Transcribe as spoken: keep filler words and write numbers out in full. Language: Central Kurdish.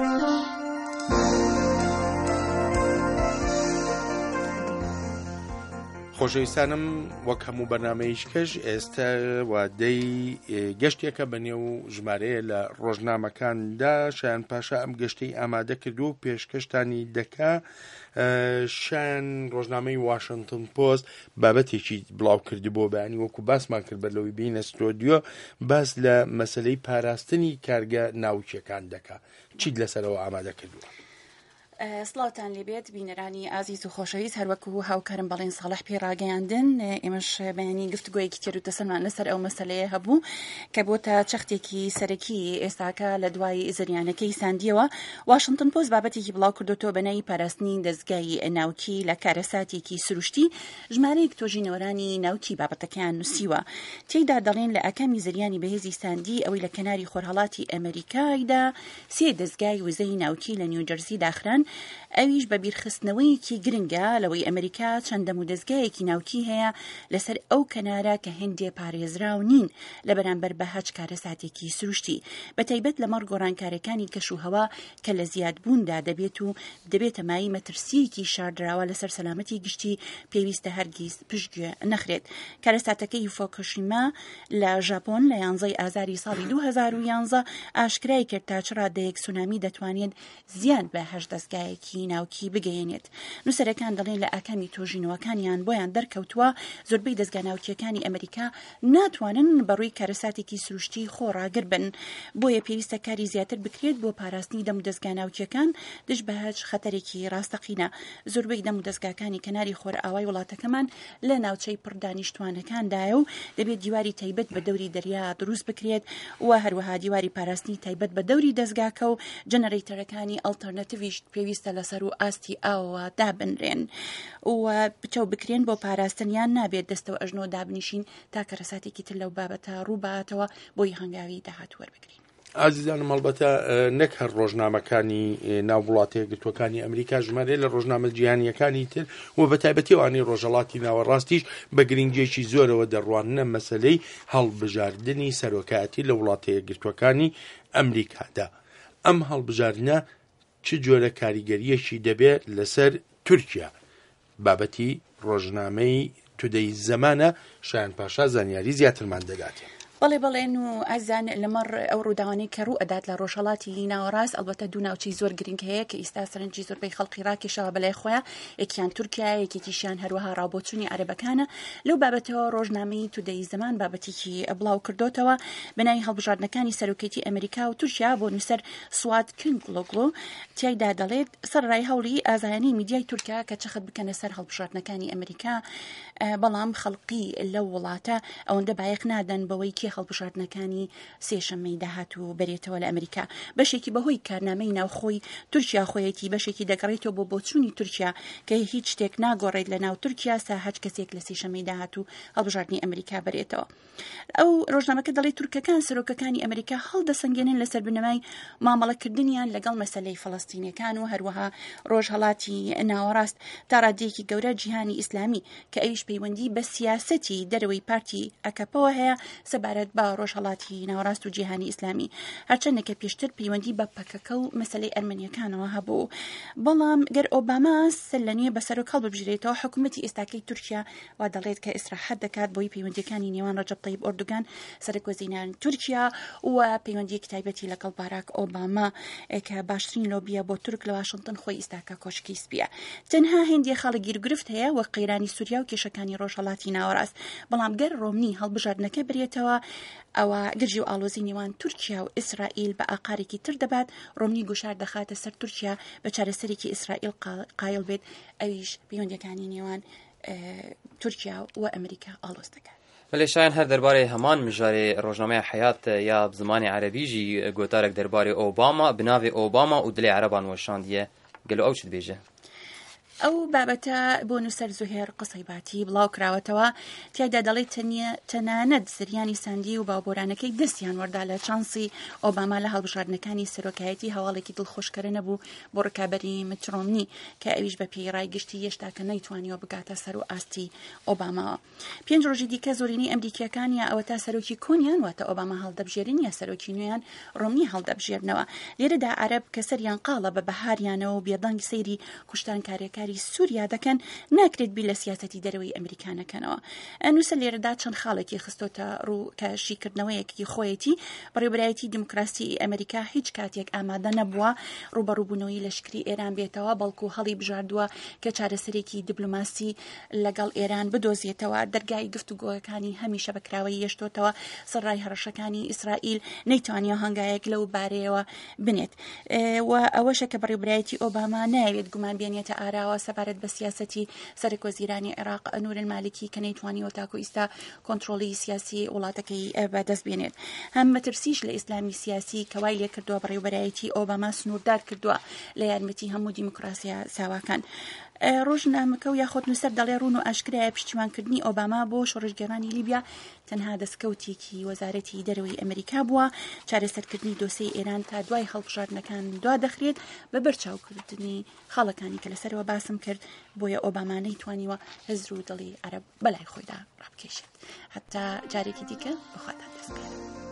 خۆشەویستانم وەک هەموو بەرنامەیشکەش ئێستا وادەی گەشتێکە بەنێو ژمارەیە لە ڕۆژنامەکاندا. شایان پاشا ئەم گەشتەی ئامادە کردو و پێشکەشتانی دەکا. شایان ڕۆژنامەی واشنگتن پۆست بابەتێکی بڵاو کردی بۆ بەیانی وەکو باسمان کرد بەرلەوەی بینە ستۆدیۆ باس لە مەسەلەی پاراستنی کارگە ناوچیەکان دەکا. چیت لەسەرەوە ئامادە کردووە؟ سڵاتان لێبێت بینەرانی ئازیز و خۆشەویست، هەروەکو هاوکارم بەڵێن ساڵح پێ ڕاگەیاندن. ئێمەش بەیانی گفتگویەکی تێروتەسەمان لەسەر ئەو مەسەلەیە هەبوو کە بۆتە چەختێکی سەرەکی ئێستاکە لە دوای زریانەکەی ساندیەوە. واشنگتن پۆست بابەتێکی بڵاو کردوتەوە بەناوی پاراستنی دەستگای ناوکی لە کارەساتێکی سروشتی. ژمارەیەک تۆژینەوەرانی ناوکی بابەتەکەیان نووسیوە. تێیدا دەڵێن لە ئەکەمی زریانی بەهێزی ساندی ئەوەی لە کەناری خۆرهەڵاتی ئەمریکایدا سێ دەستگای وزەی ناوکی لە نیوجەرسی داخران. ئەویش بە بیرخستنەوەیەکی گرنگە لەوەی ئەمریکا چەندەم و دەستگایەکی ناوکی هەیە لەسەر ئەو کەنارە کە هێندێ پارێزراو نین لە بەرامبەر بە هەچ کارەساتێکی سروشتی، بە تایبەت لەمەڕ گۆڕانکارەکانی کەشوهەوا کە لە زیادبووندا دەبێت و دەبێتە مای مەترسیەکی شاردراوە لەسەر سەلامەتی گشتی پێویستە هەرگیز پشتگوێ نەخرێت. کارەساتەکەی فوکوشیما لە ژاپۆن لە یانزەی ئازاری ساڵی دوو هەزار و یانزە ئاشکرای کرد تا چ ڕادەیەک سونامی دەتوانێت زیان بە هەشت دەستگایەکی ناوکی بگەیەنێت. نووسەرەکان دەڵێن لە ئاکامی تۆژینەوەکانیان بۆیان دەرکەوتووە زۆربەی دەستگا ناوکیەکانی ئەمریکا ناتوانن بەڕووی کارەساتێکی سروشتی خۆڕاگر بن. بۆیە پێویستە کاری زیاتر بکرێت بۆ پاراستنی دەم و دەستگا ناوکیەکان دژ بە هەچ خەتەرێکی ڕاستەقینە. زۆربەی دەم و دەستگاکانی کەناری خۆرئاوای وڵاتەکەمان لە ناوچەی پڕدانیشتوانەکاندایە و دەبێت دیواری تایبەت بە دەوری دەریا دروست بکرێت و هەروەها دیواری پاراستنی تایبەت بە دەوری دەستگاکە و جەنەرەیتەرەکانی ئەڵتەرنەتیڤیش پێویستە لەسەر و ئاستی ئاوە دابنرێن و بچەو بکرێن بۆ پاراستنیان نابێت دەستەوە ئەژنۆ دابنیشین تا کەرەساتێکی تر لەو بابەتە ڕووباتەوە بۆی هەنگاوی داهات وەربگرین. ئازیزانم مەڵبەتە نەک هەر ڕۆژنامەکانی ناو وڵاتە یەکگرتووەکانی ئەمریکا ژمارە لە ڕۆژنامە جیهانیەکانی تر و بە تایبەتی ئەوانەی ڕۆژهەڵاتی ناوەڕاستیش بە گرنگێکی زۆرەوە دەڕواننە مەسەلەی هەڵبژاردننی سەرۆکایەتی لە وڵاتە یەکگرتووەکانی ئەمریکادا. ئەم هەڵبژاردنە چ جۆرە کاریگەریەکی دەبێت لەسەر تورکیا؟ بابەتی ڕۆژنامەی تودەی زەمانە. شایان پاشا زانیاری زیاترمان دەداتێ. بەڵێ بەڵێن و ئازان لەمەڕ ئەو ڕووداوانەی کە ڕوو ئەدات لە ڕۆژهەڵاتی ناوەڕاست ئەلبەتە دوو ناوچەی زۆر گرنگ هەیە کە ئێستا سەرنجی زۆربەی خەڵقی ڕاکێشەوە بەلای خۆیان، یەکیان تورکیا، یەکێکیشیان هەروەها ڕابۆچوونی عەرەبەکانە. لەو بابەتەوە ڕۆژنامەی تودەی زەمان بابەتێکی بڵاو کردوتەوە بەناوی هەڵبژاردنەکانی سەرۆکێتی ئەمریکا و تورکیا بۆ نووسەر سوات کینگلۆگلۆ. تیایدا دەڵێت سەرڕای هەوڵی ئازایانی میدیای تورکیا کە چەخت بکەنە سەر هەڵبژاردنەکانی ئەمریکا، بەڵام خەڵقی لەو وڵاتە ئەوەندە بایەخ نادەن بەوەی کێ هەڵبژاردنەکانی سێشەمەی داهات و بەرێتەوە لە ئەمریکا. بەشێکی بەهۆی کارنامەی ناوخۆی تورکیا خۆیەتی، بەشێکی دەگەڕێتەوە بۆ بۆچوونی تورکیا کە هیچ شتێک ناگۆڕێت لە ناو تورکیا سا هەچ کەسێک لە سێشەمەی داهات و هەڵبژاردنی ئەمریکا بەرێتەوە. ئەو ڕۆژنامەکە دەڵێت تورکەکان سەرۆکەکانی ئەمریکا هەڵدەسەنگێنن لەسەر بنەمای مامەڵەکردنیان لەگەڵ مەسەلەی فەڵەستینیەکان و هەروەها ڕۆژهەڵاتی ناوەڕاست تا ڕادەیەکی گەورە جیهانی ئیسلامی کە ئەویش پەیوەندی بە سیاسەتی دەرەوەی پارتی ئەکەپەوە هەیە سەبارەت بە ڕۆژهەڵاتی ناوەڕاست و جیهانی ئیسلامی، هەرچەندێکە پێشتر پەیوەندی بە پەکەکە و مەسەلەی ئەرمەنیەکانەوە هەبوو. بەڵام گەر ئۆباما سەر لە نوێ بەسەر و کەڵ ببژێتەوە، حکوومەتی ئێستاکەی تورکیا وا دەڵێت کە ئیسراحەت دەکات بۆی پەیوەندیەکانی نێوان ڕەجەب تەیب ئۆردوگان سەرۆکوەزیرانی تورکیا و پەیوەندیەکی تایبەتی لەگەڵ باراک ئۆباما کە باشترین لۆبیە بۆ تورک لە واشنگتن خۆی ئێستاکە کۆشکی سپیە. تەنها هێندێ خاڵی گیرگرفت هەیە وەک قەیرانی سووریا و کێشەکانی ڕۆژهەڵاتی ناوەڕاست. بەڵام گەر ڕۆمنی هەڵبژاردنەکە برێتەوە، ئەوە گرژی و ئاڵۆزی نێوان تورکیا و ئیسرائیل بە ئاقارێکی تر دەبات. ڕۆمنی گوشار دەخاتە سەر تورکیا بە چارەسەرێکی ئیسرائیل قایل بێت، ئەویش پەیوەندیەکانی نێوان تورکیا و ئەمریکا ئاڵۆز دەکات. مەلێشایان هەر دەربارەی هەمان مژارێ ڕۆژنامەی حەیات یا زمانی عەرەبیژی گۆتارێک دەربارەی ئۆباما بناوێ ئۆباما و دلێ عەرەبان وەشاندیە، گەلو ئەو چت بێژە؟ ئەو بابەتە بۆ نووسەر زوهێر قسەی باتی بڵاو کراوەتەوە تیایدا دەڵێت تەنانەت زریانی ساندی و باوبۆرانەکەی دەستیان وەردا لە چانسی ئۆباما لە هەڵبژاردنەکانی سەرۆکایەتی هەواڵێکی دڵخۆشکەرە نەبوو بۆ ڕکابەری مت ڕۆمنی کە ئەویش بە پێی ڕایگشتی هێشتا کە نەیتوانیەوە بگاتە سەر و ئاستی ئۆباماوە. پێنج ڕۆژی دیکە زۆرینەی ئەمریکیەکان یا ئەوە تا سەرۆکی کۆنیان واتە ئۆباما هەڵدەبژێرن یا سەرۆکی نوێیان ڕۆمنی هەڵدەبژێرنەوە. لێرەدا عەرەب کە سەریان قاڵە بە بەهاریانەوە و بێدەنگ سەیری کوشتانکاریەکاری سووریا دەکەن ناکرێت بی لە سیاسەتی دەرەوەی ئەمریکانەکەنەوە. نووسەر لێرەدا چەند خاڵێکی خستۆتە ڕوو کە شیکردنەوەیەکی خۆیەتی بەڕێوەبەرایەتی دیموکراسی ئەمریکا هیچ کاتێک ئامادە نەبووە ڕوبەڕووبوونەوەی لەشکری ئێران بێتەوە بەڵکو هەڵی بژاردووە کە چارەسەرێکی دیبلۆماسی لەگەڵ ئێران بدۆزیێتەوە. دەرگای گفتوگۆیەکانی هەمیشە بەکراوەی هێشتۆتەوە سەرڕای هەڕەشەکانی ئیسرائیل نەیتوانیە هەنگایەک لەو بارەیەوە بنێت و ئەوەشە کە بەڕێوەبەرایەتی ئۆباما ناوێت گومان بێنێتە ئاراوە سەبارەت بە سیاسەتی سەرۆکوەزیرانی عێراق نور المالکی کە نەیتوانیەوە تاکو ئیستا کۆنتڕۆڵی سیاسی وڵاتەکەی بەدەست بێنێت. هەم مەترسیش لە ئیسلامی سیاسی کەوای لێ کردووە بەڕێوەبەرایەتی ئۆباما سنووردار کردووە لە یارمەتی هەموو دیموکراسیا ساواکان. ڕۆژنامەکە و یاخۆت نووسەر دەڵێ ڕوون و ئاشکرایە پشتیوانکردنی ئۆباما بۆ شۆڕژگەڕانی لیبیا تەنها دەستکەوتێکی وەزارەتی دەرەوەی ئەمریکا بووە. چارەسەرکردنی دۆسەی ئێران تا دوای هەڵبژاردنەکان دوا دەخرێت بە بەرچاوکردنی خاڵەکانی کە لەسەرەوە باسم کرد بۆیە ئۆباما نەیتوانیوە هەزر و دڵی عەرەب بەلای خۆیدا ڕابکێشێت. هەتا جارێکی دیکە بەخواتان دەست پێرم.